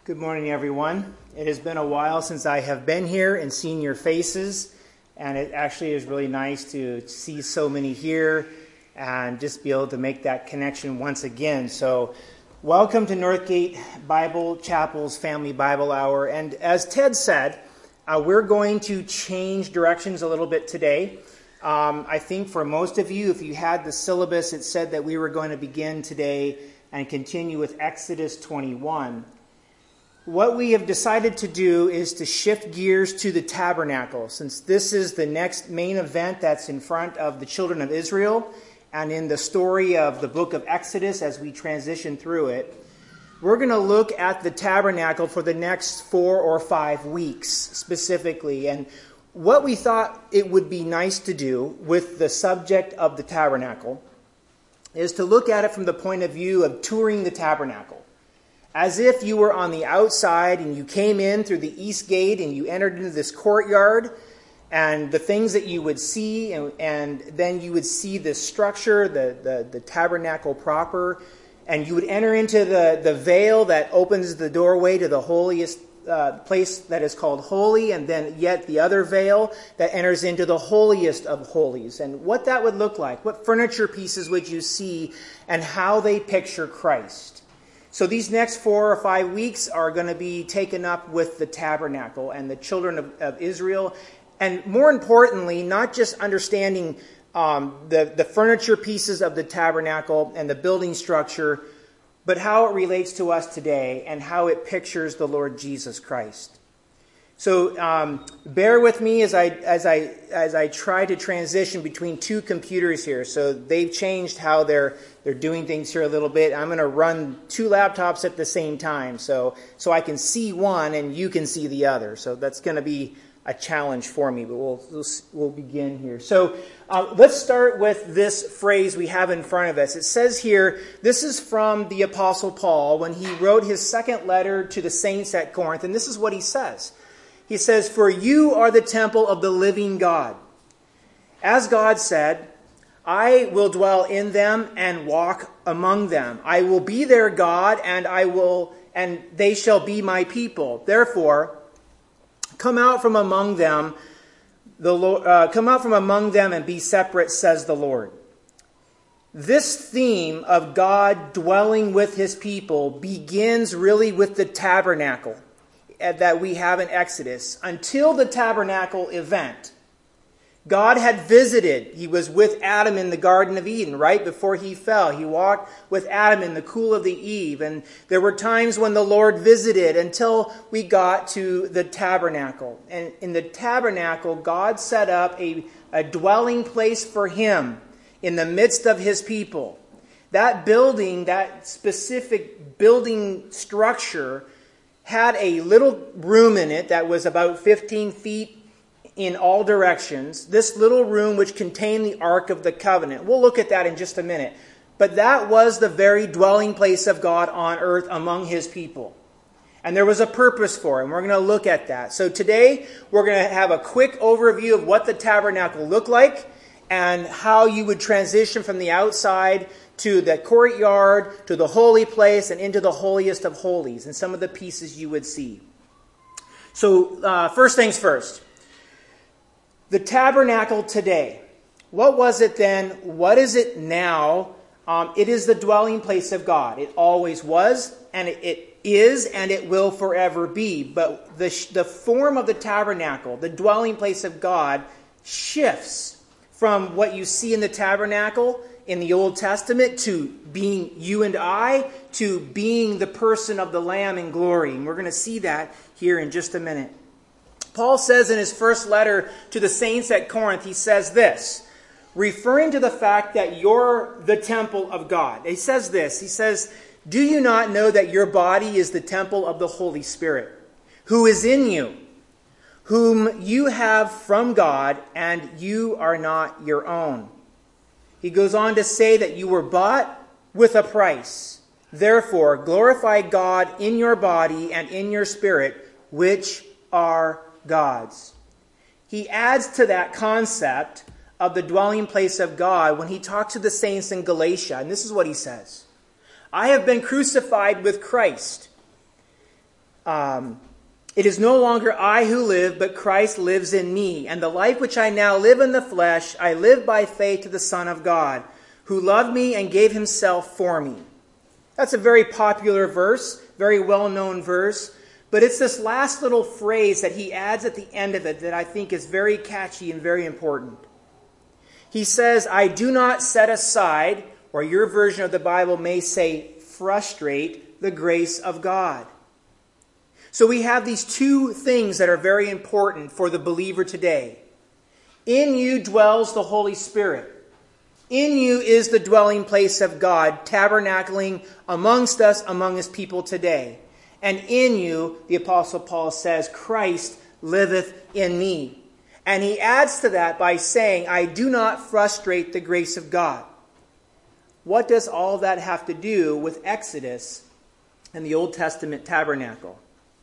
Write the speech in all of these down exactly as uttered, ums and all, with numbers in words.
Good morning, everyone. It has been a while since I have been here and seen your faces, and it actually is really nice to see so many here and just be able to make that connection once again. So, welcome to Northgate Bible Chapel's Family Bible Hour. And as Ted said, uh, we're going to change directions a little bit today. Um, I think for most of you, if you had the syllabus, it said that we were going to begin today and continue with Exodus twenty-one. What we have decided to do is to shift gears to the tabernacle, since this is the next main event that's in front of the children of Israel, and in the story of the book of Exodus as we transition through it. We're going to look at the tabernacle for the next four or five weeks specifically, and what we thought it would be nice to do with the subject of the tabernacle is to look at it from the point of view of touring the tabernacle. As if you were on the outside and you came in through the east gate and you entered into this courtyard and the things that you would see, and, and then you would see the structure, the, the, the tabernacle proper, and you would enter into the, the veil that opens the doorway to the holiest uh, place that is called holy, and then yet the other veil that enters into the holiest of holies. And what that would look like, what furniture pieces would you see, and how they picture Christ. So these next four or five weeks are going to be taken up with the tabernacle and the children of, of Israel. And more importantly, not just understanding um, the, the furniture pieces of the tabernacle and the building structure, but how it relates to us today and how it pictures the Lord Jesus Christ. So um, bear with me as I as I as I try to transition between two computers here. So they've changed how they're they're doing things here a little bit. I'm going to run two laptops at the same time, so so I can see one and you can see the other. So that's going to be a challenge for me. But we'll we'll, we'll begin here. So uh, let's start with this phrase we have in front of us. It says here, this is from the Apostle Paul when he wrote his second letter to the saints at Corinth, and this is what he says. He says, "For you are the temple of the living God. As God said, I will dwell in them and walk among them. I will be their God, and I will, and they shall be my people. Therefore, come out from among them, the uh, come out from among them and be separate, says the Lord." This theme of God dwelling with his people begins really with the tabernacle that we have in Exodus. Until the tabernacle event, God had visited. He was with Adam in the Garden of Eden right before he fell. He walked with Adam in the cool of the eve. And there were times when the Lord visited until we got to the tabernacle. And in the tabernacle, God set up a, a dwelling place for him in the midst of his people. That building, that specific building structure, had a little room in it that was about fifteen feet in all directions. This little room which contained the Ark of the Covenant. We'll look at that in just a minute. But that was the very dwelling place of God on earth among his people. And there was a purpose for it, and we're going to look at that. So today, we're going to have a quick overview of what the tabernacle looked like and how you would transition from the outside to the courtyard, to the holy place, and into the holiest of holies, and some of the pieces you would see. So, uh, first things first. The tabernacle today. What was it then? What is it now? Um, it is the dwelling place of God. It always was, and it, it is, and it will forever be. But the, the form of the tabernacle, the dwelling place of God, shifts from what you see in the tabernacle in the Old Testament to being you and I, to being the person of the Lamb in glory. And we're going to see that here in just a minute. Paul says in his first letter to the saints at Corinth, he says this, referring to the fact that you're the temple of God. He says this, he says, "Do you not know that your body is the temple of the Holy Spirit, who is in you, whom you have from God, and you are not your own?" He goes on to say that you were bought with a price. Therefore, glorify God in your body and in your spirit, which are God's. He adds to that concept of the dwelling place of God when he talks to the saints in Galatia. And this is what he says. "I have been crucified with Christ. um, it is no longer I who live, but Christ lives in me. And the life which I now live in the flesh, I live by faith to the Son of God, who loved me and gave himself for me. That's a very popular verse, very well-known verse. But it's this last little phrase that he adds at the end of it that I think is very catchy and very important. He says, I do not set aside, or your version of the Bible may say frustrate, the grace of God. So we have these two things that are very important for the believer today. In you dwells the Holy Spirit. In you is the dwelling place of God, tabernacling amongst us, among his people today. And in you, the Apostle Paul says, Christ liveth in me. And he adds to that by saying, I do not frustrate the grace of God. What does all that have to do with Exodus and the Old Testament tabernacle?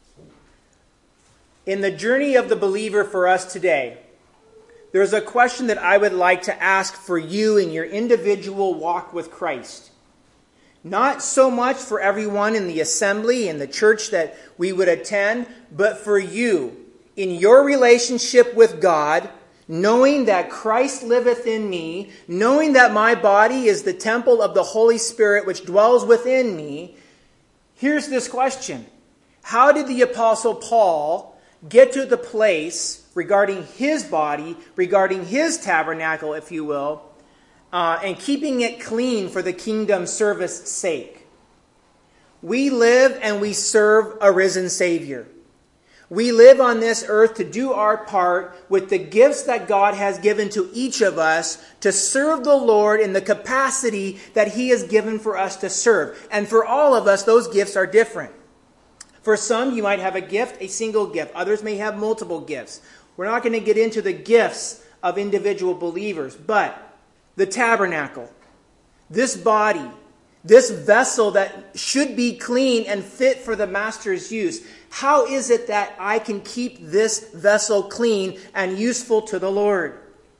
In the journey of the believer for us today, there's a question that I would like to ask for you in your individual walk with Christ. Not so much for everyone in the assembly, in the church that we would attend, but for you, in your relationship with God, knowing that Christ liveth in me, knowing that my body is the temple of the Holy Spirit which dwells within me. Here's this question. How did the Apostle Paul get to the place regarding his body, regarding his tabernacle, if you will, uh, and keeping it clean for the kingdom service sake? We live and we serve a risen Savior. We live on this earth to do our part with the gifts that God has given to each of us to serve the Lord in the capacity that he has given for us to serve. And for all of us, those gifts are different. For some, you might have a gift, a single gift. Others may have multiple gifts. We're not going to get into the gifts of individual believers, but the tabernacle, this body, this vessel that should be clean and fit for the master's use, how is it that I can keep this vessel clean and useful to the Lord?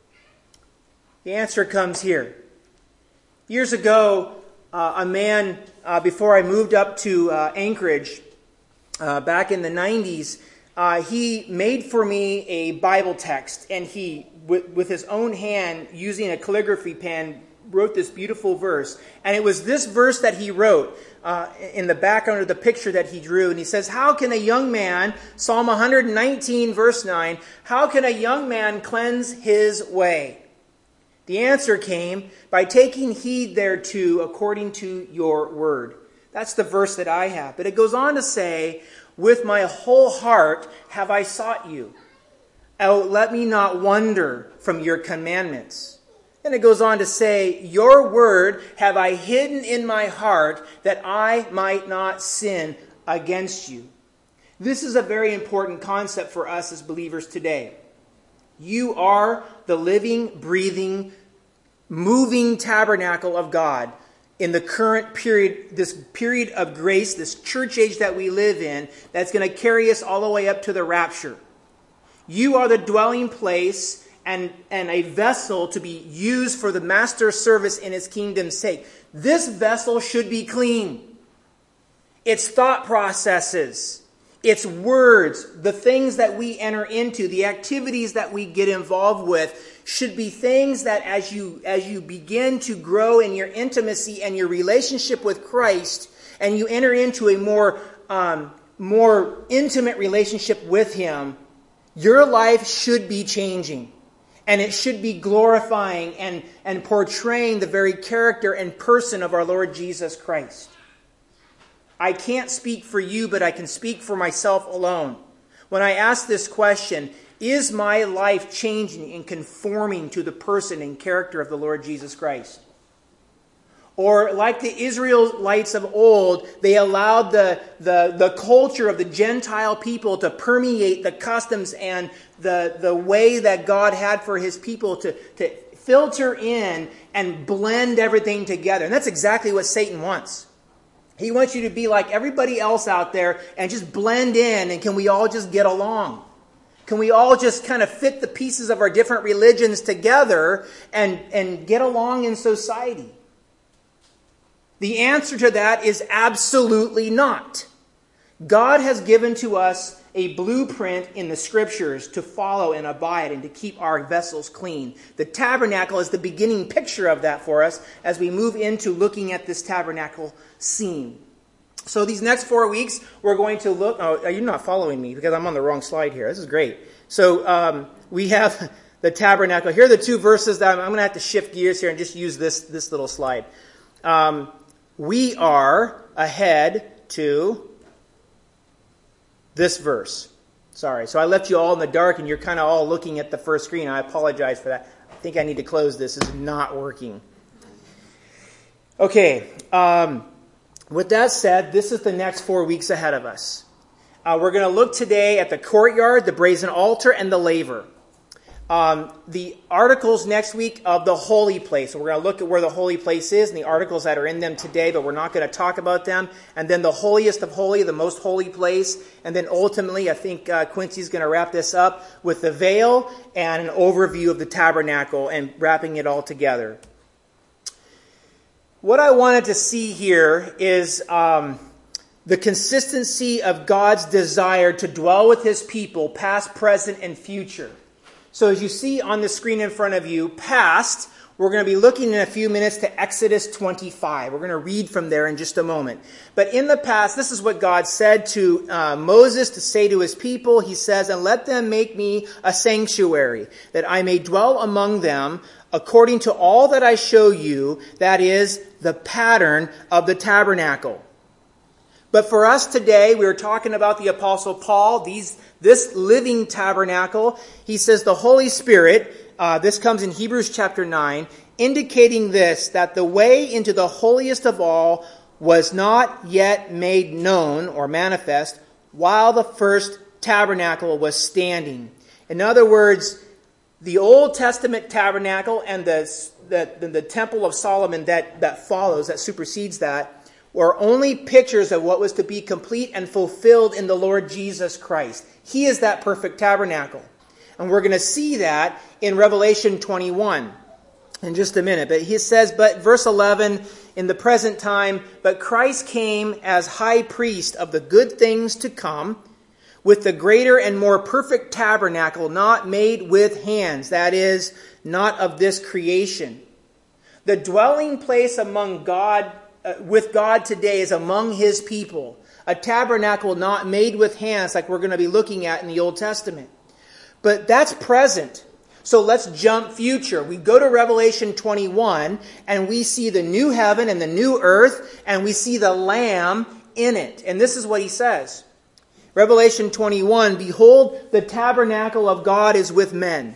The answer comes here. Years ago, uh, a man, uh, before I moved up to uh, Anchorage, uh, back in the nineties, uh, he made for me a Bible text, and he, with, with his own hand, using a calligraphy pen, wrote this beautiful verse. And it was this verse that he wrote uh, in the background of the picture that he drew. And he says, how can a young man, Psalm one nineteen, verse nine, how can a young man cleanse his way? The answer came, by taking heed thereto according to your word. That's the verse that I have. But it goes on to say, with my whole heart have I sought you. Oh, let me not wander from your commandments. And it goes on to say, your word have I hidden in my heart that I might not sin against you. This is a very important concept for us as believers today. You are the living, breathing, moving tabernacle of God in the current period, this period of grace, this church age that we live in, that's going to carry us all the way up to the rapture. You are the dwelling place and, and a vessel to be used for the master's service in his kingdom's sake. This vessel should be clean. Its thought processes, its words, the things that we enter into, the activities that we get involved with should be things that as you, as you begin to grow in your intimacy and your relationship with Christ, and you enter into a more, um, more intimate relationship with him, your life should be changing. And it should be glorifying and, and portraying the very character and person of our Lord Jesus Christ. I can't speak for you, but I can speak for myself alone. When I ask this question, is my life changing and conforming to the person and character of the Lord Jesus Christ? Or like the Israelites of old, they allowed the, the, the culture of the Gentile people to permeate the customs and the, the way that God had for his people to, to filter in and blend everything together. And that's exactly what Satan wants. He wants you to be like everybody else out there and just blend in, and can we all just get along? Can we all just kind of fit the pieces of our different religions together and, and get along in society? The answer to that is absolutely not. God has given to us a blueprint in the Scriptures to follow and abide and to keep our vessels clean. The tabernacle is the beginning picture of that for us as we move into looking at this tabernacle scene. So these next four weeks, we're going to look... Oh, you're not following me because I'm on the wrong slide here. This is great. So um, we have the tabernacle. Here are the two verses that I'm, I'm going to have to shift gears here and just use this, this little slide. Um, we are ahead to... this verse. Sorry. So I left you all in the dark and you're kind of all looking at the first screen. I apologize for that. I think I need to close this. This is not working. Okay. Um, with that said, this is the next four weeks ahead of us. Uh, we're going to look today at the courtyard, the brazen altar, and the laver. Um, the articles next week of the holy place. So we're going to look at where the holy place is and the articles that are in them today, but we're not going to talk about them. And then the holiest of holy, the most holy place. And then ultimately, I think uh, Quincy's going to wrap this up with the veil and an overview of the tabernacle and wrapping it all together. What I wanted to see here is um, the consistency of God's desire to dwell with His people, past, present, and future. So as you see on the screen in front of you, past, we're going to be looking in a few minutes to Exodus twenty-five. We're going to read from there in just a moment. But in the past, this is what God said to uh, Moses to say to His people. He says, "And let them make me a sanctuary, that I may dwell among them according to all that I show you, that is, the pattern of the tabernacle." But for us today, we were talking about the Apostle Paul, these this living tabernacle. He says the Holy Spirit, uh, this comes in Hebrews chapter nine, indicating this, that the way into the holiest of all was not yet made known or manifest while the first tabernacle was standing. In other words, the Old Testament tabernacle and the, the, the, the Temple of Solomon that, that follows, that supersedes that, were only pictures of what was to be complete and fulfilled in the Lord Jesus Christ. He is that perfect tabernacle. And we're going to see that in Revelation twenty-one in just a minute. But he says, but verse eleven, in the present time, but Christ came as high priest of the good things to come, with the greater and more perfect tabernacle, not made with hands, that is, not of this creation. The dwelling place among God Uh, with God today is among His people. A tabernacle not made with hands like we're going to be looking at in the Old Testament. But that's present. So let's jump future. We go to Revelation twenty-one and we see the new heaven and the new earth and we see the Lamb in it. And this is what he says. Revelation twenty-one, "Behold, the tabernacle of God is with men,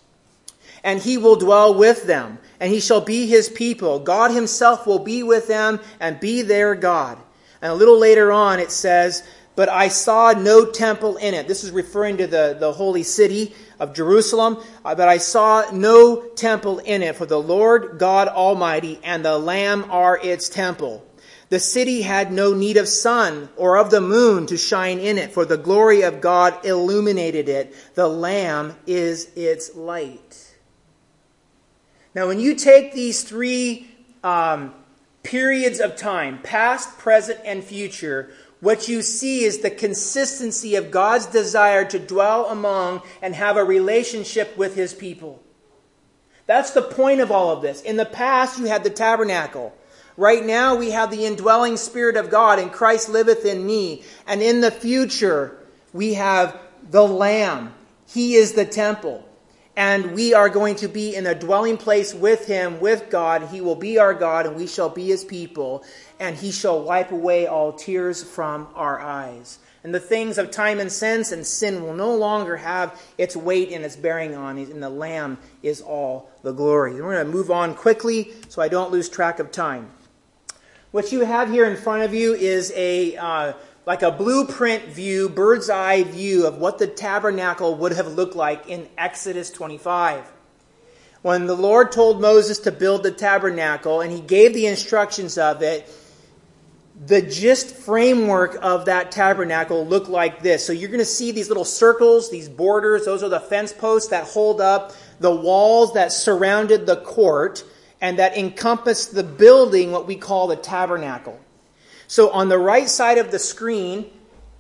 and He will dwell with them, and He shall be His people. God Himself will be with them and be their God." And a little later on it says, "But I saw no temple in it." This is referring to the, the holy city of Jerusalem. "But I saw no temple in it, for the Lord God Almighty and the Lamb are its temple. The city had no need of sun or of the moon to shine in it, for the glory of God illuminated it. The Lamb is its light." Now, when you take these three um, periods of time, past, present, and future, what you see is the consistency of God's desire to dwell among and have a relationship with His people. That's the point of all of this. In the past, you had the tabernacle. Right now, we have the indwelling Spirit of God, and Christ liveth in me. And in the future, we have the Lamb. He is the temple. And we are going to be in a dwelling place with Him, with God. He will be our God, and we shall be His people. And He shall wipe away all tears from our eyes. And the things of time and sense and sin will no longer have its weight and its bearing on it. And the Lamb is all the glory. And we're going to move on quickly so I don't lose track of time. What you have here in front of you is a... Uh, like a blueprint view, bird's eye view of what the tabernacle would have looked like in Exodus twenty-five. When the Lord told Moses to build the tabernacle and He gave the instructions of it, the gist framework of that tabernacle looked like this. So you're going to see these little circles, these borders. Those are the fence posts that hold up the walls that surrounded the court and that encompassed the building, what we call the tabernacle. So on the right side of the screen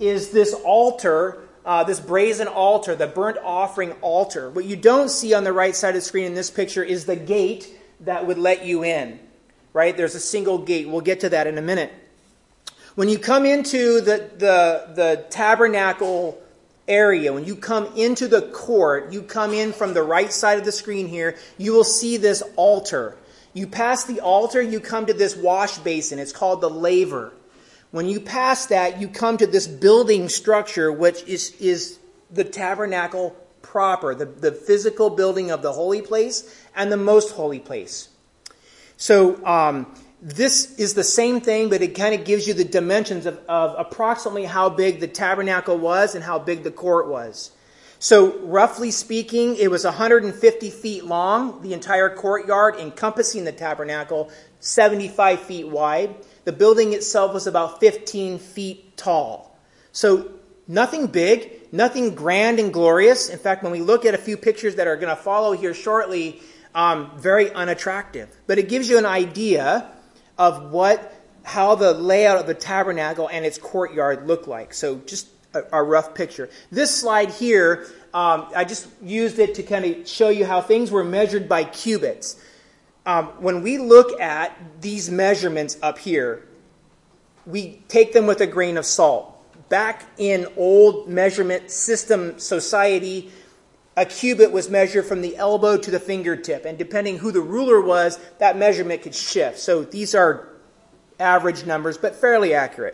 is this altar, uh, this brazen altar, the burnt offering altar. What you don't see on the right side of the screen in this picture is the gate that would let you in, right? There's a single gate. We'll get to that in a minute. When you come into the, the, the tabernacle area, when you come into the court, you come in from the right side of the screen here, you will see this altar. You pass the altar, you come to this wash basin. It's called the laver. When you pass that, you come to this building structure, which is, is the tabernacle proper, the, the physical building of the holy place and the most holy place. So um, this is the same thing, but it kind of gives you the dimensions of, of approximately how big the tabernacle was and how big the court was. So roughly speaking, it was one hundred fifty feet long, the entire courtyard encompassing the tabernacle, seventy-five feet wide. The building itself was about fifteen feet tall. So nothing big, nothing grand and glorious. In fact, when we look at a few pictures that are going to follow here shortly, um, very unattractive. But it gives you an idea of what, how the layout of the tabernacle and its courtyard looked like. So just a, a rough picture. This slide here, um, I just used it to kind of show you how things were measured by cubits. Um, when we look at these measurements up here, we take them with a grain of salt. Back in old measurement system society, a cubit was measured from the elbow to the fingertip. And depending who the ruler was, that measurement could shift. So these are average numbers, but fairly accurate.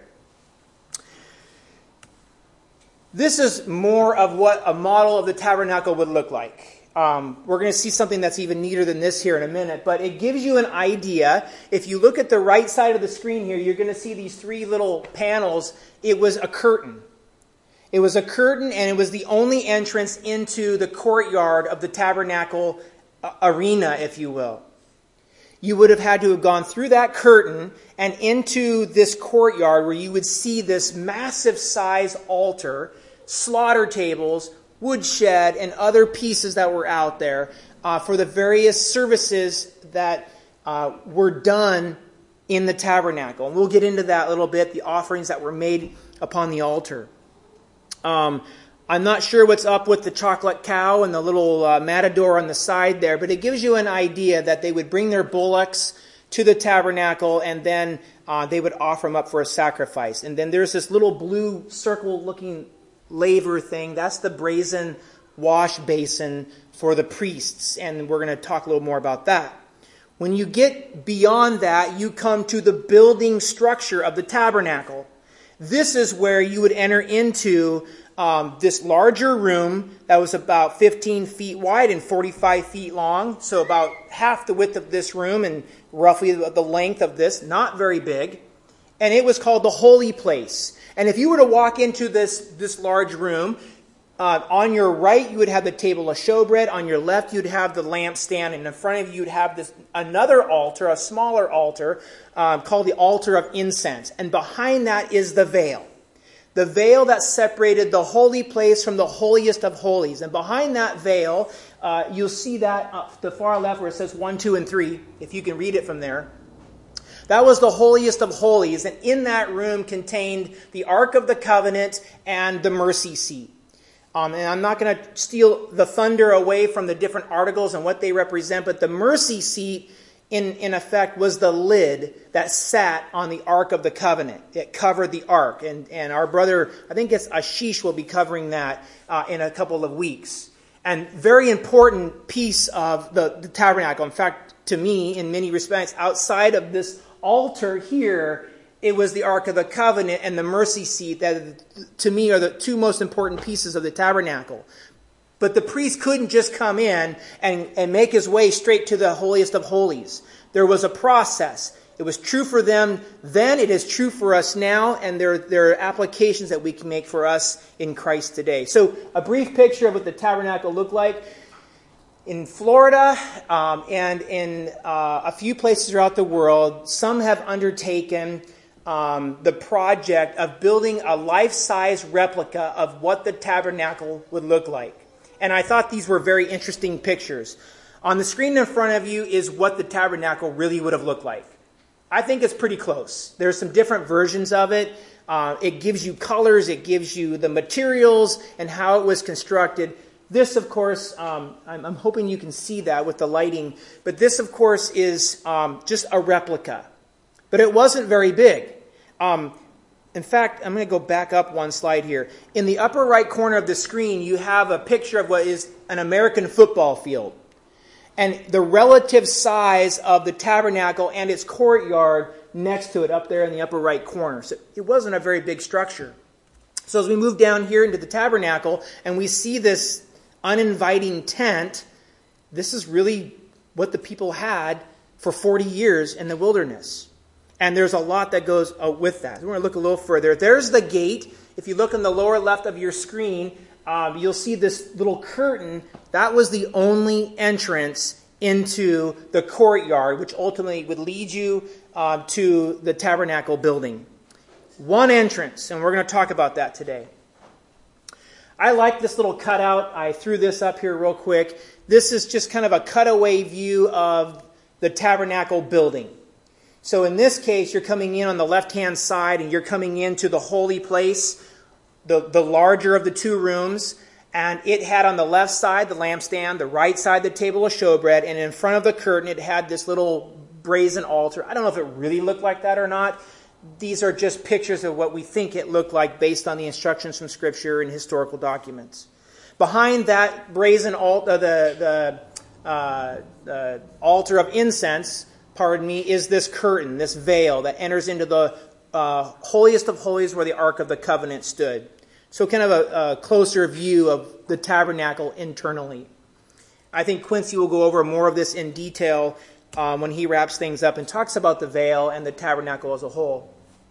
This is more of what a model of the tabernacle would look like. Um, we're going to see something that's even neater than this here in a minute, but it gives you an idea. If you look at the right side of the screen here, you're going to see these three little panels. It was a curtain. It was a curtain, and it was the only entrance into the courtyard of the tabernacle uh, arena, if you will. You would have had to have gone through that curtain and into this courtyard where you would see this massive size altar, slaughter tables, woodshed, and other pieces that were out there uh, for the various services that uh, were done in the tabernacle. And we'll get into that a little bit, the offerings that were made upon the altar. Um, I'm not sure what's up with the chocolate cow and the little uh, matador on the side there, but it gives you an idea that they would bring their bullocks to the tabernacle and then uh, they would offer them up for a sacrifice. And then there's this little blue circle-looking laver thing. That's the brazen wash basin for the priests, and we're going to talk a little more about that. When you get beyond that, you come to the building structure of the tabernacle. This is where you would enter into um, this larger room that was about fifteen feet wide and forty-five feet long, so about half the width of this room and roughly the length of this, not very big. And it was called the holy place. And if you were to walk into this, this large room, uh, on your right you would have the table of showbread. On your left you'd have the lampstand. And in front of you you'd have this another altar, a smaller altar, um, called the altar of incense. And behind that is the veil. The veil that separated the holy place from the holiest of holies. And behind that veil, uh, you'll see that up the far left where it says one, two, and three, if you can read it from there. That was the holiest of holies, and in that room contained the Ark of the Covenant and the mercy seat. Um, and I'm not going to steal the thunder away from the different articles and what they represent, but the mercy seat, in, in effect, was the lid that sat on the Ark of the Covenant. It covered the Ark, and, and our brother, I think it's Ashish, will be covering that uh, in a couple of weeks. And very important piece of the, the tabernacle. In fact, to me, in many respects, outside of this altar here, it was the Ark of the Covenant and the mercy seat that, to me, are the two most important pieces of the tabernacle. But the priest couldn't just come in and, and make his way straight to the holiest of holies. There was a process. It was true for them then, it is true for us now, and there, there are applications that we can make for us in Christ today. So a brief picture of what the tabernacle looked like. In Florida um, and in uh, a few places throughout the world, some have undertaken um, the project of building a life-size replica of what the tabernacle would look like. And I thought these were very interesting pictures. On the screen in front of you is what the tabernacle really would have looked like. I think it's pretty close. There's some different versions of it. Uh, it gives you colors, it gives you the materials and how it was constructed. This, of course, um, I'm, I'm hoping you can see that with the lighting, but this, of course, is um, just a replica. But it wasn't very big. Um, in fact, I'm going to go back up one slide here. In the upper right corner of the screen, you have a picture of what is an American football field. And the relative size of the tabernacle and its courtyard next to it up there in the upper right corner. So it wasn't a very big structure. So as we move down here into the tabernacle and we see this uninviting tent, this is really what the people had for forty years in the wilderness. And there's a lot that goes uh, with that. We're going to look a little further. There's the gate. If you look in the lower left of your screen, um, you'll see this little curtain. That was the only entrance into the courtyard, which ultimately would lead you uh, to the tabernacle building. One entrance, and we're going to talk about that today. I like this little cutout. I threw this up here real quick. This is just kind of a cutaway view of the tabernacle building. So in this case, you're coming in on the left-hand side, and you're coming into the holy place, the, the larger of the two rooms. And it had on the left side the lampstand, the right side the table of showbread, and in front of the curtain it had this little brazen altar. I don't know if it really looked like that or not. These are just pictures of what we think it looked like based on the instructions from Scripture and historical documents. Behind that brazen altar, the, the, uh, the altar of incense, pardon me, is this curtain, this veil that enters into the uh, holiest of holies where the Ark of the Covenant stood. So kind of a, a closer view of the tabernacle internally. I think Quincy will go over more of this in detail um, when he wraps things up and talks about the veil and the tabernacle as a whole.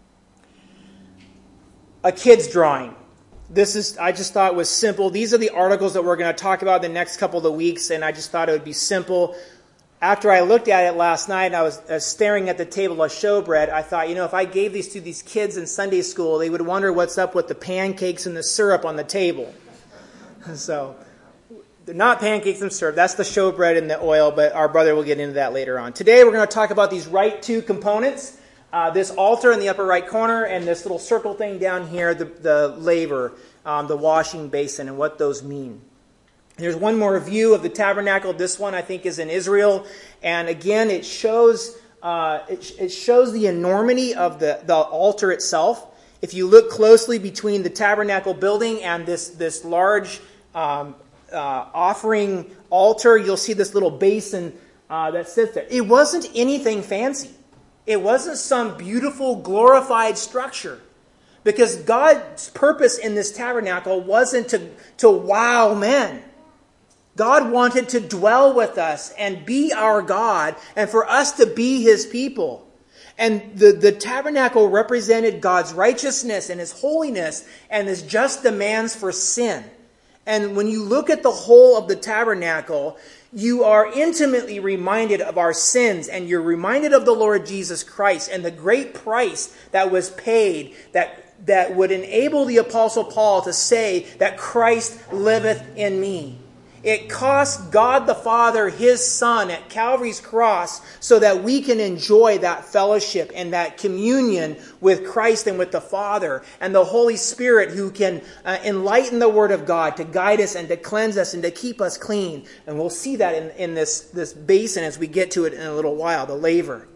A kid's drawing. This is, I just thought was simple. These are the articles that we're going to talk about the next couple of weeks, and I just thought it would be simple. After I looked at it last night, I was uh, staring at the table of showbread. I thought, you know, if I gave these to these kids in Sunday school, they would wonder what's up with the pancakes and the syrup on the table. So, they're not pancakes and syrup. That's the showbread and the oil, but our brother will get into that later on. Today, we're going to talk about these right two components. Uh, this altar in the upper right corner and this little circle thing down here, the, the laver, um, the washing basin, and what those mean. There's one more view of the tabernacle. This one, I think, is in Israel. And again, it shows uh, it, it shows the enormity of the, the altar itself. If you look closely between the tabernacle building and this, this large um, uh, offering altar, you'll see this little basin uh, that sits there. It wasn't anything fancy. It wasn't some beautiful, glorified structure. Because God's purpose in this tabernacle wasn't to, to wow men. God wanted to dwell with us and be our God and for us to be His people. And the, the tabernacle represented God's righteousness and His holiness and His just demands for sin. And when you look at the whole of the tabernacle, you are intimately reminded of our sins, and you're reminded of the Lord Jesus Christ and the great price that was paid that, that would enable the Apostle Paul to say that Christ liveth in me. It cost God the Father His Son at Calvary's cross so that we can enjoy that fellowship and that communion with Christ and with the Father and the Holy Spirit who can uh, enlighten the Word of God to guide us and to cleanse us and to keep us clean. And we'll see that in, in this, this basin as we get to it in a little while, the laver.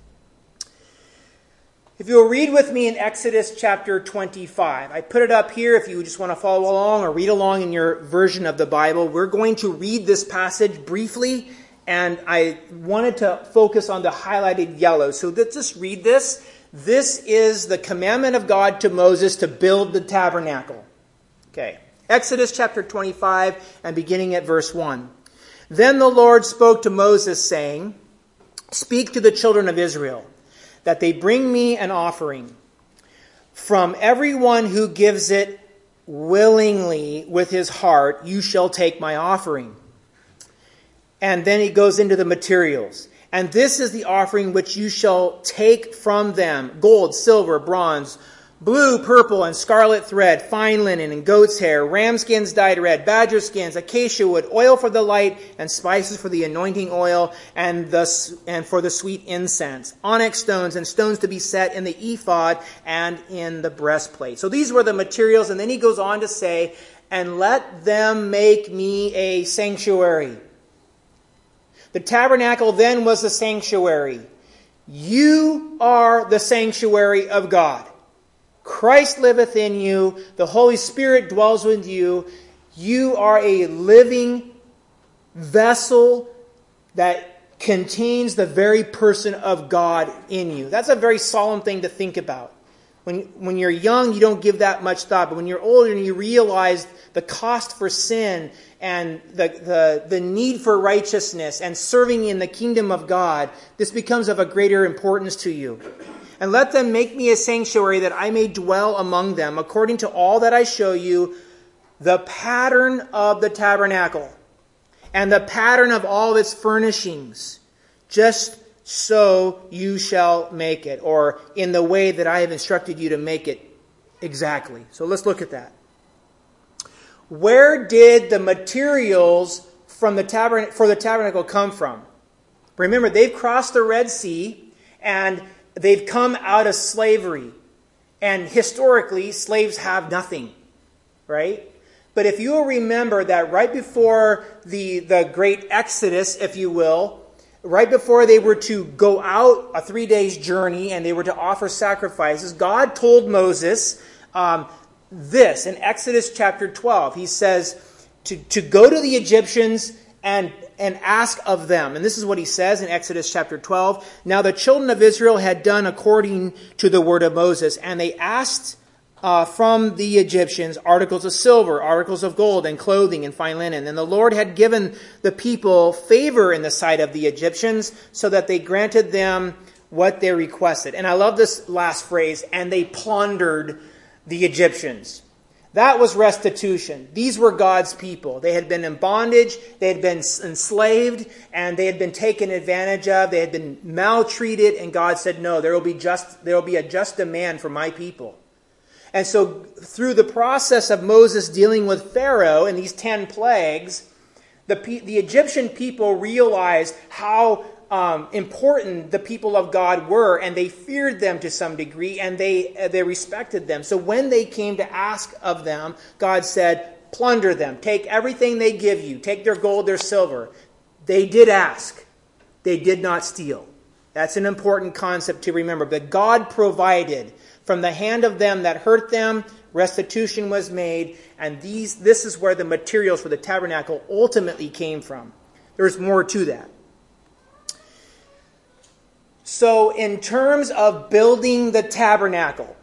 If you'll read with me in Exodus chapter twenty-five. I put it up here if you just want to follow along or read along in your version of the Bible. We're going to read this passage briefly, and I wanted to focus on the highlighted yellow. So let's just read this. This is the commandment of God to Moses to build the tabernacle. Okay. Exodus chapter twenty-five and beginning at verse one. Then the Lord spoke to Moses, saying, "Speak to the children of Israel, that they bring me an offering. From everyone who gives it willingly with his heart, you shall take my offering." And then he goes into the materials. "And this is the offering which you shall take from them: gold, silver, bronze, blue, purple, and scarlet thread, fine linen, and goat's hair, ram skins dyed red, badger skins, acacia wood, oil for the light, and spices for the anointing oil, and the and for the sweet incense, onyx stones, and stones to be set in the ephod and in the breastplate. So these were the materials, and then he goes on to say, and let them make me a sanctuary. The tabernacle then was the sanctuary. You are the sanctuary of God. Christ liveth in you. The Holy Spirit dwells with you. You are a living vessel that contains the very person of God in you. That's a very solemn thing to think about. When, when you're young, you don't give that much thought. But when you're older and you realize the cost for sin and the, the, the need for righteousness and serving in the kingdom of God, this becomes of a greater importance to you. And let them make me a sanctuary that I may dwell among them, according to all that I show you, the pattern of the tabernacle and the pattern of all its furnishings. Just so you shall make it, or in the way that I have instructed you to make it exactly. So let's look at that. Where did the materials from the tabern- for the tabernacle come from? Remember, they've crossed the Red Sea, and they've come out of slavery. And historically, slaves have nothing, right? But if you will remember that right before the, the great Exodus, if you will, right before they were to go out a three days journey and they were to offer sacrifices, God told Moses um, this in Exodus chapter twelve. He says to, to go to the Egyptians and, and ask of them. And this is what he says in Exodus chapter twelve. Now the children of Israel had done according to the word of Moses, and they asked Uh, from the Egyptians articles of silver, articles of gold, and clothing, and fine linen. And the Lord had given the people favor in the sight of the Egyptians, so that they granted them what they requested. And I love this last phrase, and they plundered the Egyptians. That was restitution. These were God's people. They had been in bondage, they had been enslaved, and they had been taken advantage of. They had been maltreated, and God said, no, there will be just there will be a just demand for my people. And so through the process of Moses dealing with Pharaoh and these ten plagues, the, the Egyptian people realized how um, important the people of God were, and they feared them to some degree, and they, uh, they respected them. So when they came to ask of them, God said, plunder them. Take everything they give you. Take their gold, their silver. They did ask. They did not steal. That's an important concept to remember. But God provided. From the hand of them that hurt them, restitution was made, and these this is where the materials for the tabernacle ultimately came from. There's more to that. So in terms of building the tabernacle,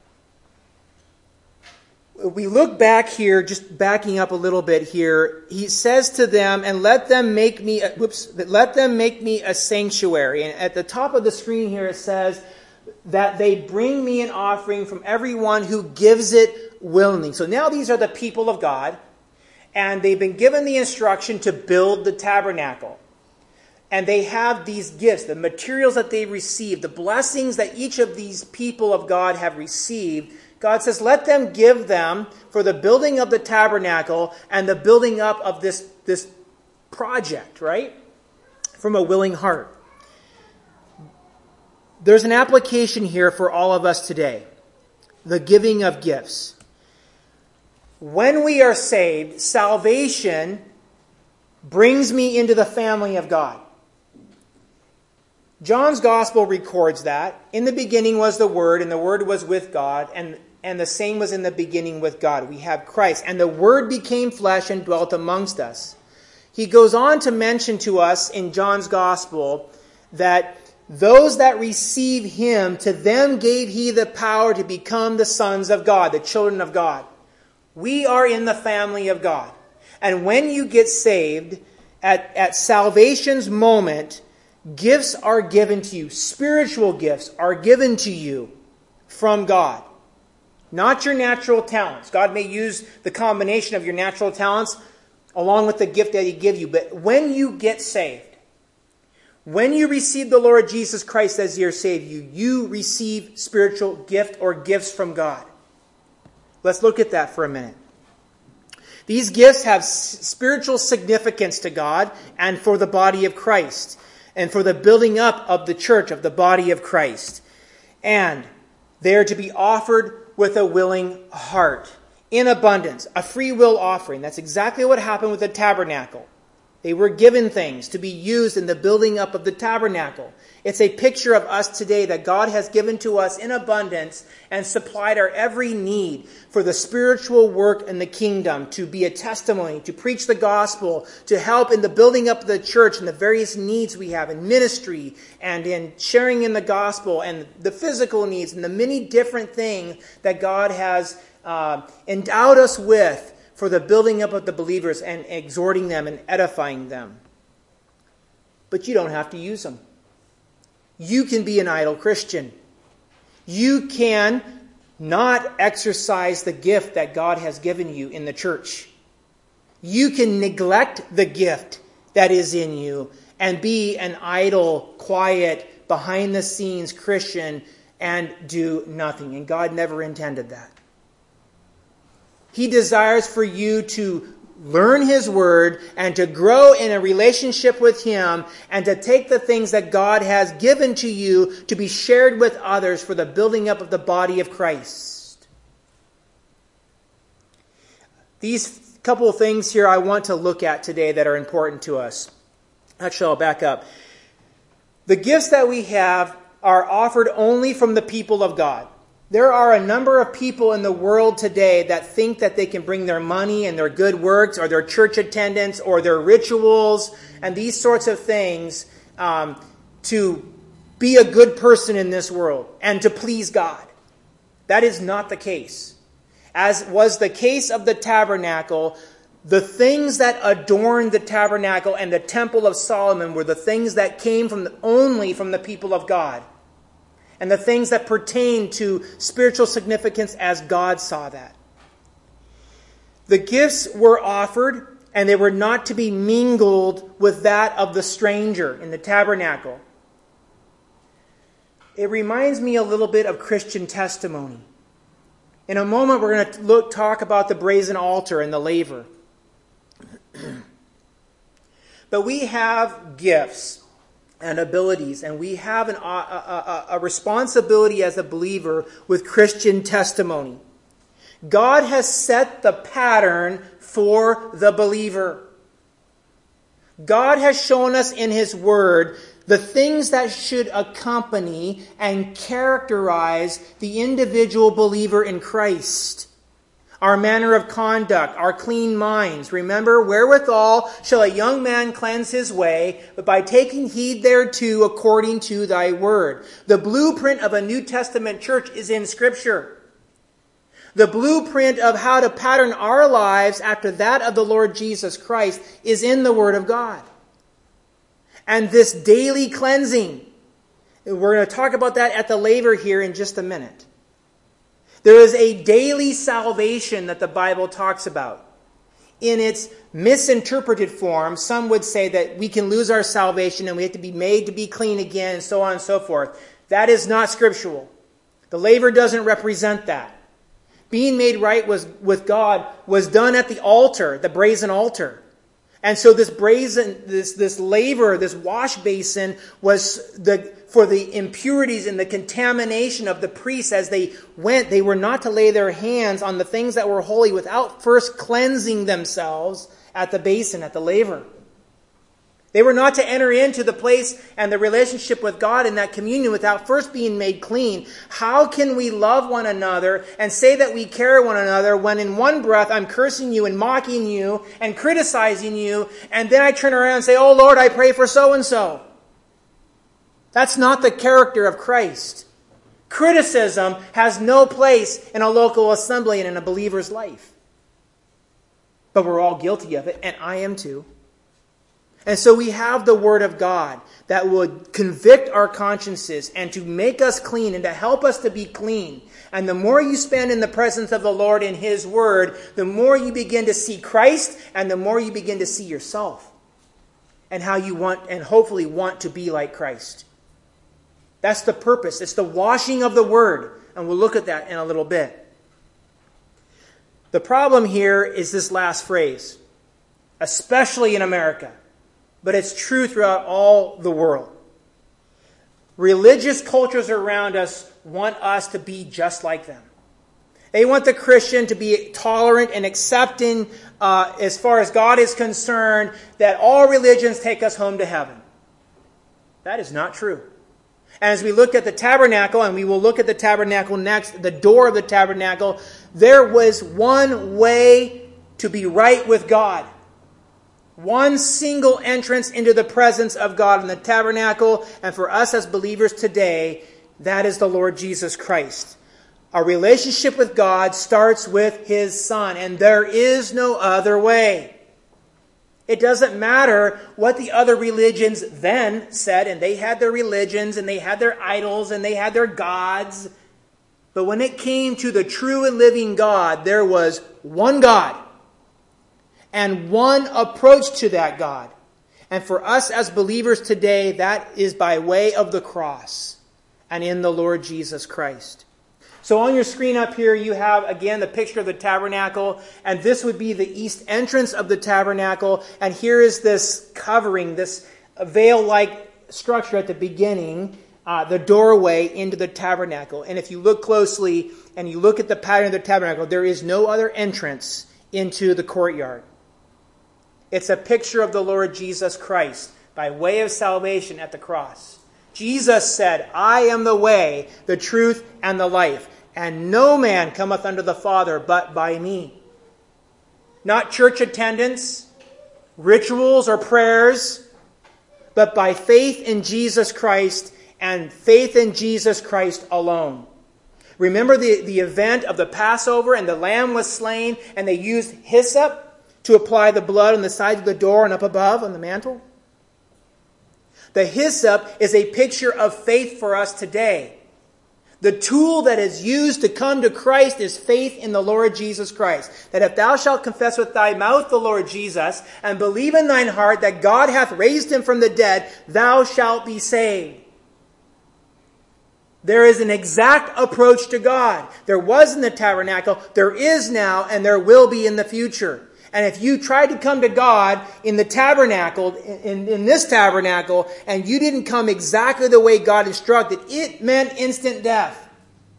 we look back here, just backing up a little bit here. He says to them, and let them make me, a, whoops, let them make me a sanctuary. And at the top of the screen here it says, that they bring me an offering from everyone who gives it willingly. So now these are the people of God, and they've been given the instruction to build the tabernacle. And they have these gifts, the materials that they received, the blessings that each of these people of God have received. God says, let them give them for the building of the tabernacle and the building up of this, this project, right? From a willing heart. There's an application here for all of us today. The giving of gifts. When we are saved, salvation brings me into the family of God. John's Gospel records that. In the beginning was the Word, and the Word was with God, and, and the same was in the beginning with God. We have Christ. And the Word became flesh and dwelt amongst us. He goes on to mention to us in John's Gospel that those that receive him, to them gave he the power to become the sons of God, the children of God. We are in the family of God. And when you get saved, at, at salvation's moment, gifts are given to you. Spiritual gifts are given to you from God. Not your natural talents. God may use the combination of your natural talents along with the gift that he gives you. But when you get saved, When you receive the Lord Jesus Christ as your Savior, you receive spiritual gift or gifts from God. Let's look at that for a minute. These gifts have spiritual significance to God and for the body of Christ, and for the building up of the church, of the body of Christ. And they are to be offered with a willing heart, in abundance, a free will offering. That's exactly what happened with the tabernacle. They were given things to be used in the building up of the tabernacle. It's a picture of us today that God has given to us in abundance and supplied our every need for the spiritual work in the kingdom, to be a testimony, to preach the gospel, to help in the building up of the church and the various needs we have in ministry and in sharing in the gospel and the physical needs and the many different things that God has uh, endowed us with for the building up of the believers and exhorting them and edifying them. But you don't have to use them. You can be an idle Christian. You can not exercise the gift that God has given you in the church. You can neglect the gift that is in you and be an idle, quiet, behind-the-scenes Christian and do nothing. And God never intended that. He desires for you to learn His Word and to grow in a relationship with Him and to take the things that God has given to you to be shared with others for the building up of the body of Christ. These couple of things here I want to look at today that are important to us. Actually, I'll back up. The gifts that we have are offered only from the people of God. There are a number of people in the world today that think that they can bring their money and their good works or their church attendance or their rituals and these sorts of things um, to be a good person in this world and to please God. That is not the case. As was the case of the tabernacle, the things that adorned the tabernacle and the temple of Solomon were the things that came from the, only from the people of God. And the things that pertain to spiritual significance as God saw that. The gifts were offered, and they were not to be mingled with that of the stranger in the tabernacle. It reminds me a little bit of Christian testimony. In a moment, we're going to look, talk about the brazen altar and the laver. But we have gifts and abilities, and we have an, a, a, a responsibility as a believer with Christian testimony. God has set the pattern for the believer. God has shown us in His Word the things that should accompany and characterize the individual believer in Christ. Our manner of conduct, our clean minds. Remember, wherewithal shall a young man cleanse his way, but by taking heed thereto according to thy word. The blueprint of a New Testament church is in Scripture. The blueprint of how to pattern our lives after that of the Lord Jesus Christ is in the Word of God. And this daily cleansing, we're going to talk about that at the laver here in just a minute. There is a daily salvation that the Bible talks about. In its misinterpreted form, some would say that we can lose our salvation and we have to be made to be clean again and so on and so forth. That is not scriptural. The laver doesn't represent that. Being made right was, with God was done at the altar, the brazen altar. And so this brazen, this, this laver, this wash basin was the, for the impurities and the contamination of the priests as they went. They were not to lay their hands on the things that were holy without first cleansing themselves at the basin, at the laver. They were not to enter into the place and the relationship with God in that communion without first being made clean. How can we love one another and say that we care one another when in one breath I'm cursing you and mocking you and criticizing you, and then I turn around and say, "Oh Lord, I pray for so-and-so." That's not the character of Christ. Criticism has no place in a local assembly and in a believer's life. But we're all guilty of it, and I am too. And so we have the Word of God that would convict our consciences and to make us clean and to help us to be clean. And the more you spend in the presence of the Lord in His Word, the more you begin to see Christ and the more you begin to see yourself. and how you want and hopefully want to be like Christ. That's the purpose. It's the washing of the Word. And we'll look at that in a little bit. The problem here is this last phrase, especially in America, but it's true throughout all the world. Religious cultures around us want us to be just like them. They want the Christian to be tolerant and accepting uh, as far as God is concerned, that all religions take us home to heaven. That is not true. And as we look at the tabernacle, and we will look at the tabernacle next, the door of the tabernacle, there was one way to be right with God. One single entrance into the presence of God in the tabernacle. And for us as believers today, that is the Lord Jesus Christ. Our relationship with God starts with His Son, and there is no other way. It doesn't matter what the other religions then said, and they had their religions, and they had their idols, and they had their gods. But when it came to the true and living God, there was one God, and one approach to that God. And for us as believers today, that is by way of the cross, and in the Lord Jesus Christ. So on your screen up here, you have, again, the picture of the tabernacle. And this would be the east entrance of the tabernacle. And here is this covering, this veil-like structure at the beginning, uh, the doorway into the tabernacle. And if you look closely and you look at the pattern of the tabernacle, there is no other entrance into the courtyard. It's a picture of the Lord Jesus Christ by way of salvation at the cross. Jesus said, I am the way, the truth, and the life. And no man cometh unto the Father but by me. Not church attendance, rituals, or prayers, but by faith in Jesus Christ and faith in Jesus Christ alone. Remember the, the event of the Passover, and the lamb was slain, and they used hyssop to apply the blood on the sides of the door and up above on the mantle? The hyssop is a picture of faith for us today. The tool that is used to come to Christ is faith in the Lord Jesus Christ. That if thou shalt confess with thy mouth the Lord Jesus, and believe in thine heart that God hath raised him from the dead, thou shalt be saved. There is an exact approach to God. There was in the tabernacle, there is now, and there will be in the future. And if you tried to come to God in the tabernacle, in, in this tabernacle, and you didn't come exactly the way God instructed, it meant instant death.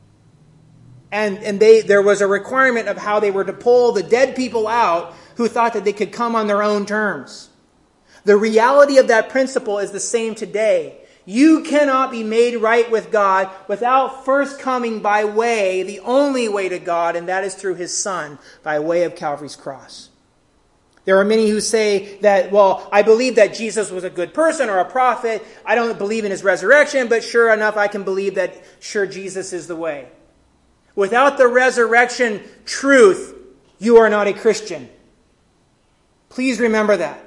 And, and they, there was a requirement of how they were to pull the dead people out who thought that they could come on their own terms. The reality of that principle is the same today. You cannot be made right with God without first coming by way, the only way to God, and that is through His Son, by way of Calvary's cross. There are many who say that, well, I believe that Jesus was a good person or a prophet. I don't believe in His resurrection, but sure enough, I can believe that, sure, Jesus is the way. Without the resurrection truth, you are not a Christian. Please remember that.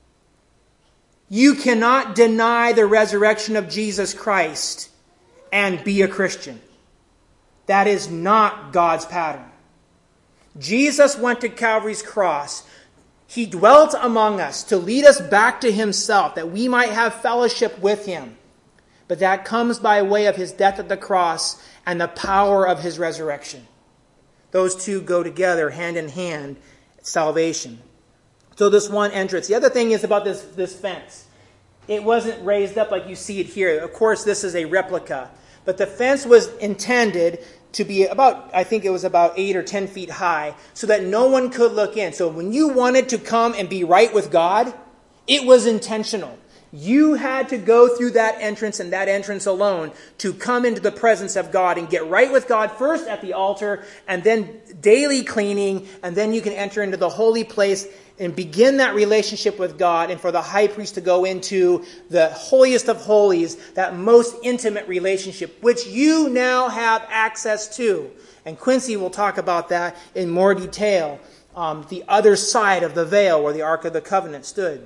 You cannot deny the resurrection of Jesus Christ and be a Christian. That is not God's pattern. Jesus went to Calvary's cross. He dwelt among us to lead us back to Himself, that we might have fellowship with Him. But that comes by way of His death at the cross and the power of His resurrection. Those two go together, hand in hand, salvation. So this one entrance. The other thing is about this, this fence. It wasn't raised up like you see it here. Of course, this is a replica. But the fence was intended to be about, I think it was about eight or ten feet high, so that no one could look in. So when you wanted to come and be right with God, it was intentional. You had to go through that entrance and that entrance alone to come into the presence of God and get right with God first at the altar, and then daily cleaning, and then you can enter into the holy place and begin that relationship with God, and for the high priest to go into the holiest of holies, that most intimate relationship, which you now have access to. And Quincy will talk about that in more detail, um, the other side of the veil where the Ark of the Covenant stood.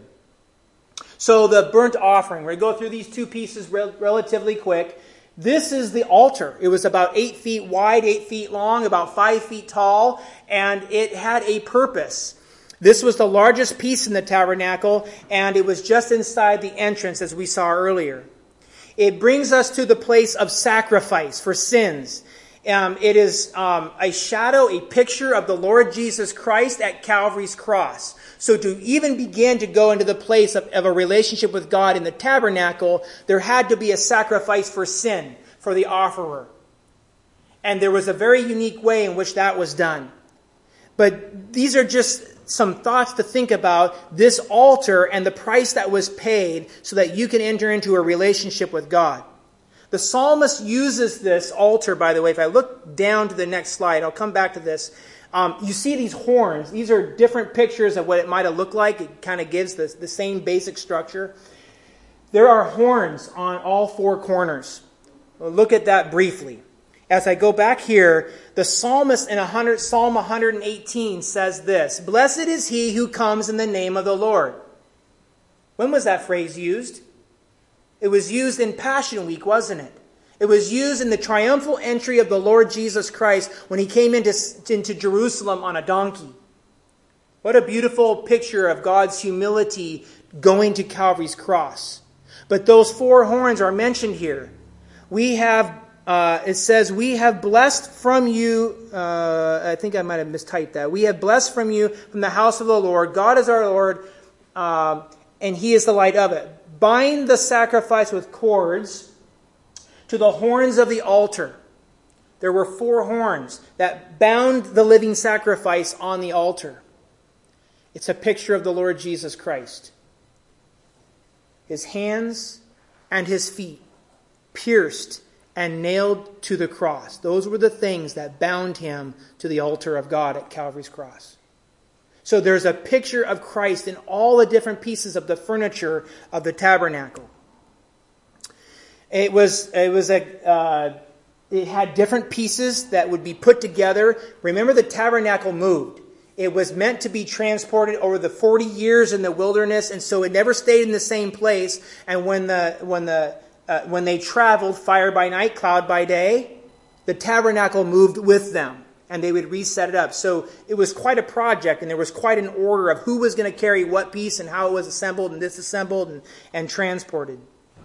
So the burnt offering, we're going to go through these two pieces rel- relatively quick. This is the altar. It was about eight feet wide, eight feet long, about five feet tall, and it had a purpose. This was the largest piece in the tabernacle, and it was just inside the entrance, as we saw earlier. It brings us to the place of sacrifice for sins. Um, it is um, a shadow, a picture of the Lord Jesus Christ at Calvary's cross. So to even begin to go into the place of, of a relationship with God in the tabernacle, there had to be a sacrifice for sin for the offerer. And there was a very unique way in which that was done. But these are just some thoughts to think about this altar and the price that was paid so that you can enter into a relationship with God. The psalmist uses this altar, by the way. If I look down to the next slide, I'll come back to this. Um, you see these horns. These are different pictures of what it might have looked like. It kind of gives the, the same basic structure. There are horns on all four corners. We'll look at that briefly. As I go back here, the psalmist in one hundred, Psalm one eighteen says this, "Blessed is he who comes in the name of the Lord." When was that phrase used? It was used in Passion Week, wasn't it? It was used in the triumphal entry of the Lord Jesus Christ when he came into, into Jerusalem on a donkey. What a beautiful picture of God's humility going to Calvary's cross. But those four horns are mentioned here. We have Uh, it says, "We have blessed from you," uh, I think I might have mistyped that. "We have blessed from you from the house of the Lord. God is our Lord, uh, and he is the light of it. Bind the sacrifice with cords to the horns of the altar." There were four horns that bound the living sacrifice on the altar. It's a picture of the Lord Jesus Christ. His hands and his feet pierced and nailed to the cross. Those were the things that bound him to the altar of God at Calvary's cross. So there's a picture of Christ in all the different pieces of the furniture of the tabernacle. It was it was a uh, it had different pieces that would be put together. Remember, the tabernacle moved. It was meant to be transported over the forty years in the wilderness, and so it never stayed in the same place. And when the when the Uh, when they traveled, fire by night, cloud by day, the tabernacle moved with them, and they would reset it up. So it was quite a project, and there was quite an order of who was going to carry what piece and how it was assembled and disassembled and, and transported.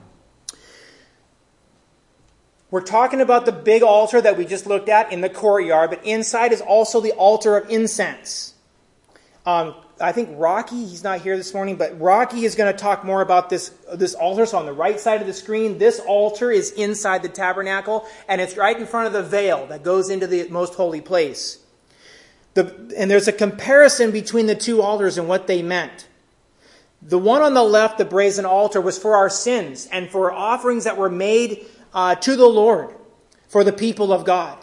We're talking about the big altar that we just looked at in the courtyard, but inside is also the altar of incense. Um, I think Rocky, he's not here this morning, but Rocky is going to talk more about this, this altar. So on the right side of the screen, this altar is inside the tabernacle, and it's right in front of the veil that goes into the most holy place. The, and there's a comparison between the two altars and what they meant. The one on the left, the brazen altar, was for our sins and for offerings that were made uh, to the Lord for the people of God.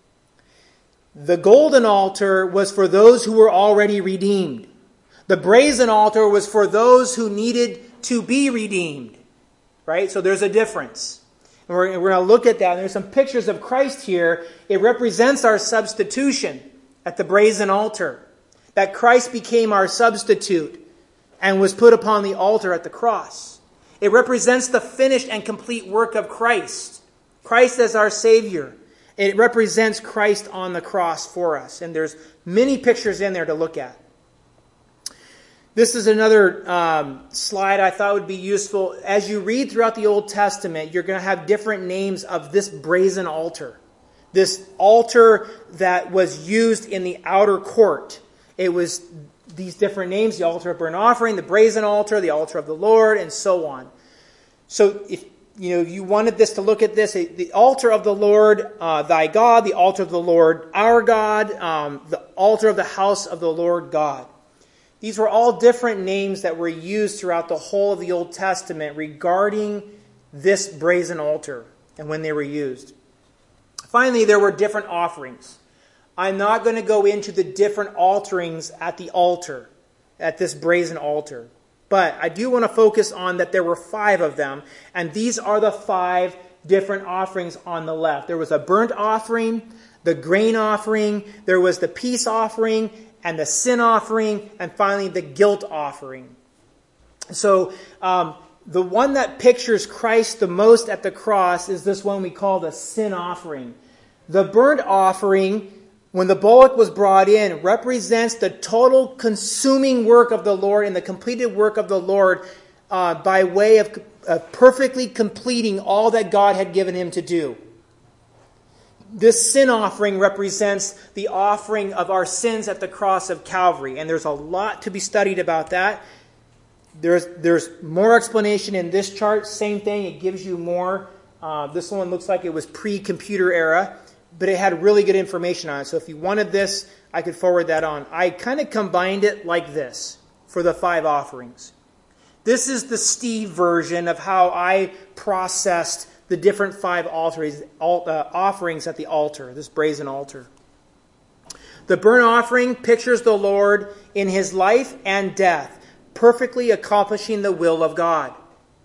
The golden altar was for those who were already redeemed. The brazen altar was for those who needed to be redeemed. Right? So there's a difference. And we're, we're going to look at that. And there's some pictures of Christ here. It represents our substitution at the brazen altar. That Christ became our substitute and was put upon the altar at the cross. It represents the finished and complete work of Christ. Christ as our Savior. It represents Christ on the cross for us. And there's many pictures in there to look at. This is another um, slide I thought would be useful. As you read throughout the Old Testament, you're going to have different names of this brazen altar. This altar that was used in the outer court. It was these different names: the altar of burnt offering, the brazen altar, the altar of the Lord, and so on. So if you know you wanted this to look at this, the altar of the Lord, uh, thy God, the altar of the Lord, our God, um, the altar of the house of the Lord God. These were all different names that were used throughout the whole of the Old Testament regarding this brazen altar and when they were used. Finally, there were different offerings. I'm not going to go into the different alterings at the altar, at this brazen altar. But I do want to focus on that there were five of them, and these are the five different offerings on the left. There was a burnt offering, the grain offering, there was the peace offering, and the sin offering, and finally the guilt offering. So um, the one that pictures Christ the most at the cross is this one we call the sin offering. The burnt offering when the bullock was brought in, represents the total consuming work of the Lord and the completed work of the Lord uh, by way of uh, perfectly completing all that God had given him to do. This sin offering represents the offering of our sins at the cross of Calvary. And there's a lot to be studied about that. There's, there's more explanation in this chart. Same thing, it gives you more. Uh, this one looks like it was pre-computer era, but it had really good information on it. So if you wanted this, I could forward that on. I kind of combined it like this for the five offerings. This is the Steve version of how I processed the different five altars, uh, offerings at the altar, this brazen altar. The burnt offering pictures the Lord in his life and death, perfectly accomplishing the will of God.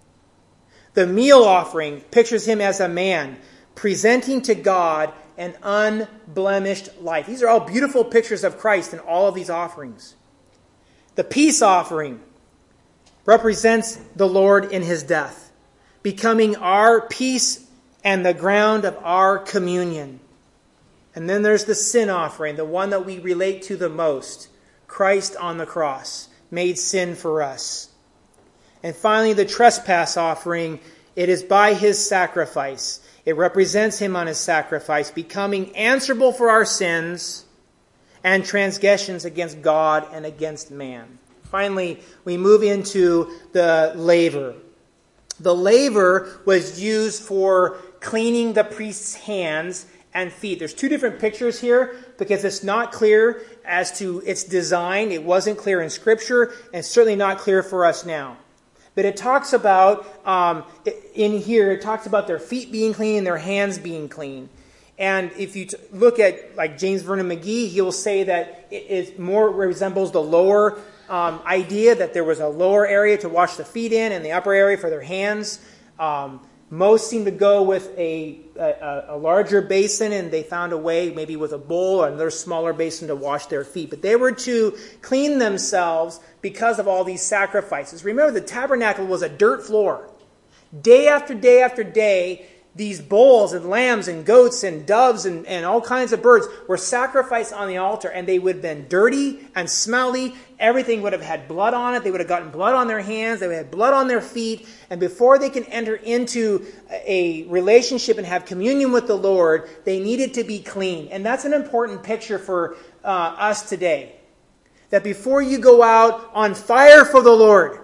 The meal offering pictures him as a man, presenting to God an unblemished life. These are all beautiful pictures of Christ in all of these offerings. The peace offering represents the Lord in his death, becoming our peace and the ground of our communion. And then there's the sin offering, the one that we relate to the most. Christ on the cross made sin for us. And finally, the trespass offering. It is by his sacrifice. It represents him on his sacrifice, becoming answerable for our sins and transgressions against God and against man. Finally, we move into the laver. The laver was used for cleaning the priest's hands and feet. There's two different pictures here because it's not clear as to its design. It wasn't clear in Scripture and certainly not clear for us now. But it talks about, um, in here, it talks about their feet being clean and their hands being clean. And if you t- look at, like, James Vernon McGee, he'll say that it, it more resembles the lower um, idea, that there was a lower area to wash the feet in and the upper area for their hands. Um, most seem to go with a, a, a larger basin, and they found a way, maybe with a bowl or another smaller basin, to wash their feet. But they were to clean themselves because of all these sacrifices. Remember, the tabernacle was a dirt floor. Day after day after day, these bulls and lambs and goats and doves and, and all kinds of birds were sacrificed on the altar, and they would have been dirty and smelly. Everything would have had blood on it. They would have gotten blood on their hands. They would have had blood on their feet. And before they can enter into a relationship and have communion with the Lord, they needed to be clean. And that's an important picture for uh, us today. That before you go out on fire for the Lord,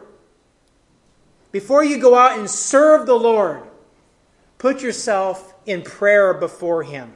before you go out and serve the Lord, put yourself in prayer before him,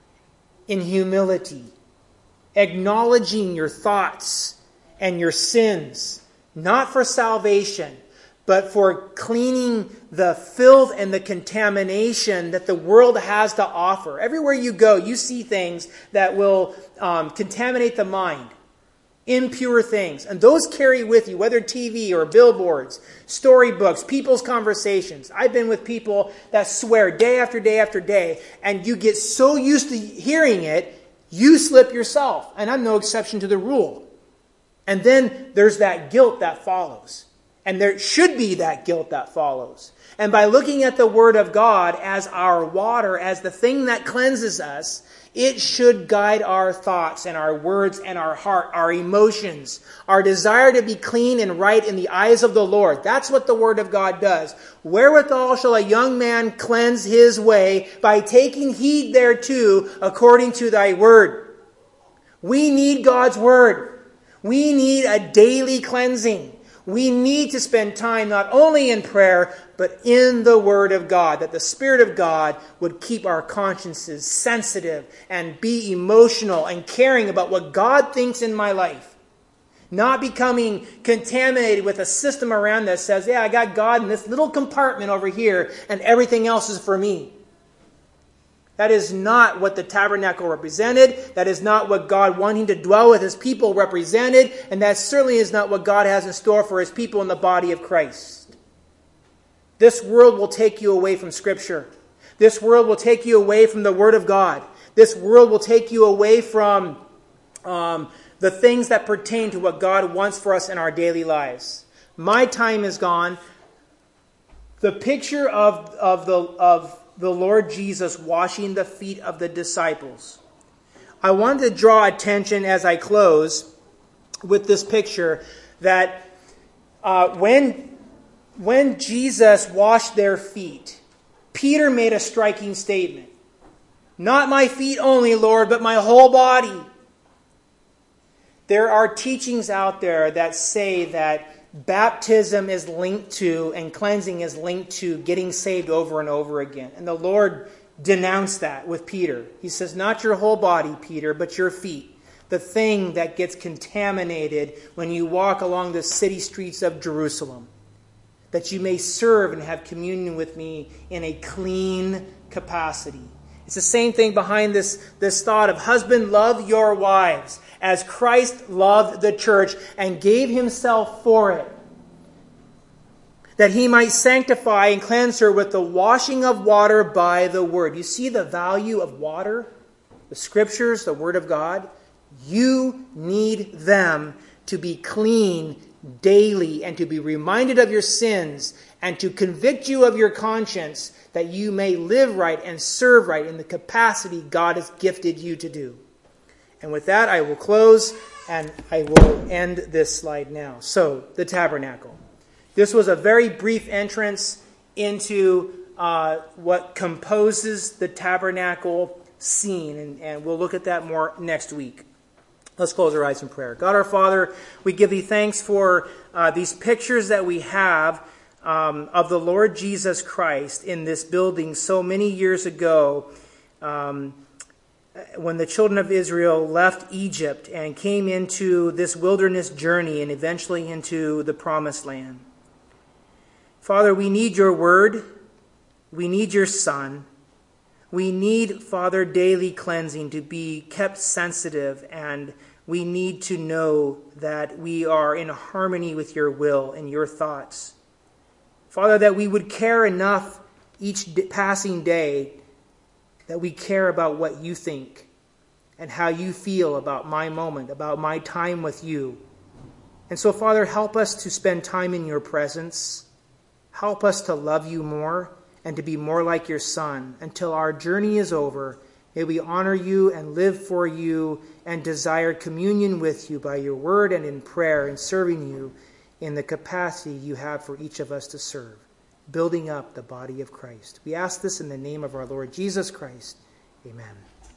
in humility, acknowledging your thoughts and your sins, not for salvation, but for cleaning the filth and the contamination that the world has to offer. Everywhere you go, you see things that will um, contaminate the mind. Impure things. And those carry with you, whether T V or billboards, storybooks, people's conversations. I've been with people that swear day after day after day, and you get so used to hearing it, you slip yourself. And I'm no exception to the rule. And then there's that guilt that follows. And there should be that guilt that follows. And by looking at the Word of God as our water, as the thing that cleanses us, it should guide our thoughts and our words and our heart, our emotions, our desire to be clean and right in the eyes of the Lord. That's what the Word of God does. Wherewithal shall a young man cleanse his way? By taking heed thereto according to thy word. We need God's Word. We need a daily cleansing. We need to spend time not only in prayer, but in the Word of God, that the Spirit of God would keep our consciences sensitive and be emotional and caring about what God thinks in my life. Not becoming contaminated with a system around that says, yeah, I got God in this little compartment over here and everything else is for me. That is not what the tabernacle represented. That is not what God wanting to dwell with his people represented. And that certainly is not what God has in store for his people in the body of Christ. This world will take you away from Scripture. This world will take you away from the Word of God. This world will take you away from um, the things that pertain to what God wants for us in our daily lives. My time is gone. The picture of, of the of the Lord Jesus washing the feet of the disciples I wanted to draw attention as I close with this picture that uh, when, when Jesus washed their feet, Peter made a striking statement. Not my feet only, Lord, but my whole body. There are teachings out there that say that baptism is linked to and cleansing is linked to getting saved over and over again. And the Lord denounced that with Peter. He says, not your whole body, Peter, but your feet. The thing that gets contaminated when you walk along the city streets of Jerusalem. That you may serve and have communion with me in a clean capacity. It's the same thing behind this, this thought of husband, love your wives as Christ loved the church and gave himself for it, that he might sanctify and cleanse her with the washing of water by the word. You see the value of water? The scriptures, the word of God? You need them to be clean daily and to be reminded of your sins and to convict you of your conscience that you may live right and serve right in the capacity God has gifted you to do. And with that, I will close and I will end this slide now. So, the tabernacle. This was a very brief entrance into uh, what composes the tabernacle scene, and, and we'll look at that more next week. Let's close our eyes in prayer. God our Father, we give thee thanks for uh, these pictures that we have um, of the Lord Jesus Christ in this building so many years ago, um, when the children of Israel left Egypt and came into this wilderness journey and eventually into the promised land. Father, we need your word. We need your Son. We need, Father, daily cleansing to be kept sensitive, and we need to know that we are in harmony with your will and your thoughts. Father, that we would care enough each passing day that we care about what you think and how you feel about my moment, about my time with you. And so, Father, help us to spend time in your presence. Help us to love you more and to be more like your Son. Until our journey is over, may we honor you and live for you and desire communion with you by your word and in prayer and serving you in the capacity you have for each of us to serve, building up the body of Christ. We ask this in the name of our Lord Jesus Christ. Amen.